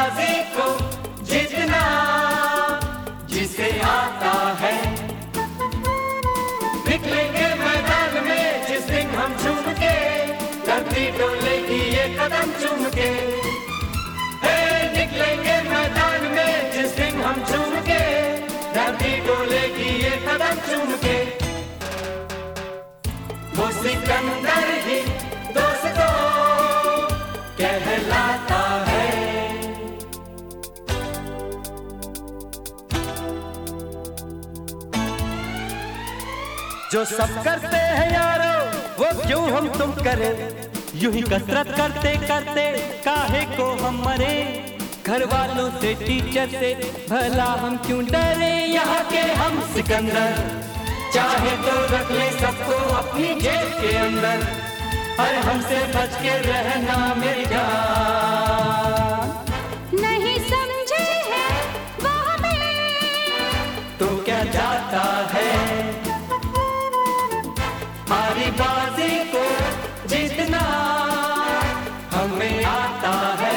बाजी को जीतना जिसे आता है। निकलेंगे मैदान में जिस दिन हम झूम के, धरती डोलेगी ये कदम चूम के। निकलेंगे मैदान में जिस दिन हम झूम के, धरती डोलेगी ये कदम चूम के। वो सिकंदर ही दोस्तों कहलाता है। जो सब करते हैं यारो वो क्यों हम तुम करें, यूं ही कसरत करते करते काहे को हम मरे। घर वालों से टीचर से भला हम क्यों डरे, यहाँ के हम सिकंदर चाहे तो रख ले सबको अपनी जेब के अंदर। और हमसे बच के रहना मेरी जान। नहीं समझे हैं वो हमें तो क्या जाता है, हमारी बाजी को जीतना हमें आता है।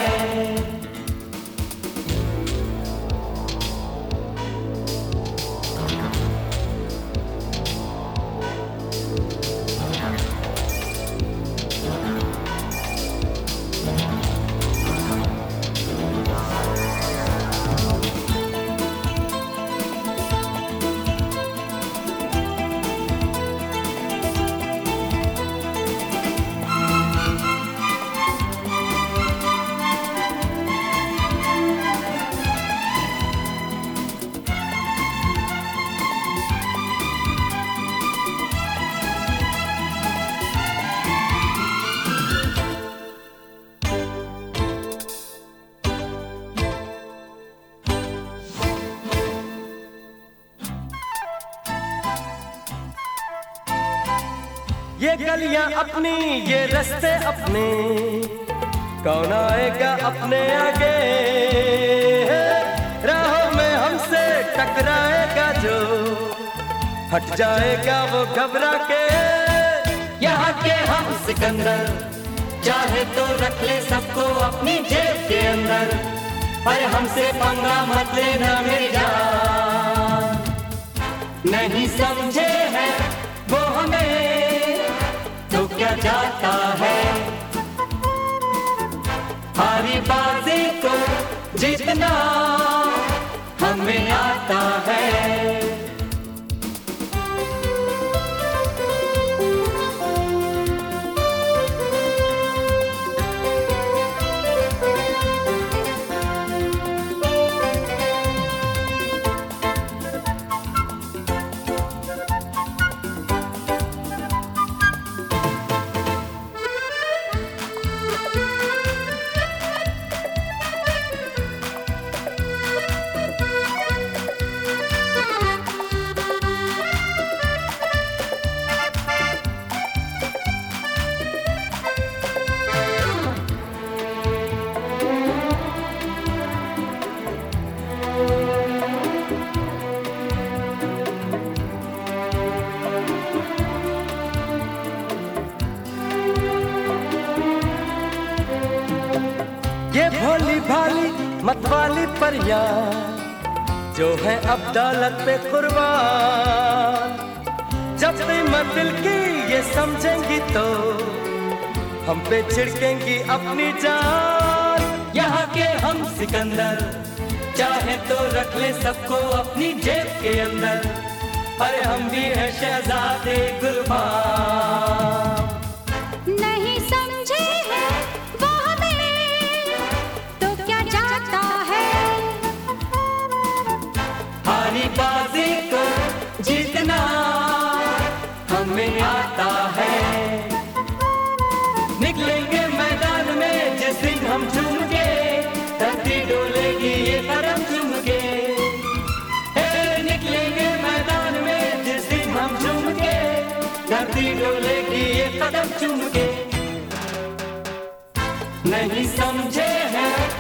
ये गलियां अपनी ये रास्ते अपने, कौन आएगा अपने आगे। राहों में हमसे टकराएगा जो, हट जाएगा वो घबरा के। यहाँ के हम सिकंदर चाहे तो रख ले सबको अपनी जेब के अंदर। अरे हमसे पंगा मत लेना मेरी जान। नहीं समझे हैं वो हमें तो क्या जाता है, हमारी बाजी को जीतना हमें आता है। ये भोली भाली मतवाली परियां जो है अब दौलत पे कुर्बान। जब कीमत दिल की ये समझेंगी तो हम पे छिड़केंगी अपनी जान। यहाँ के हम सिकंदर चाहे तो रख ले सबको अपनी जेब के अंदर। अरे हम भी है शहजादे कुर्बान। नहीं समझे हैं वो हमें तो क्या जाता है, हमारी बाजी को जीतना हमें आता है। निकलेंगे मैदान में जिस दिन हम झूम के, धरती डोलेगी ये कदम चूम के। निकलेंगे मैदान में जिस दिन हम झूम के, धरती डोलेगी ये कदम चूम के। नहीं समझे हैं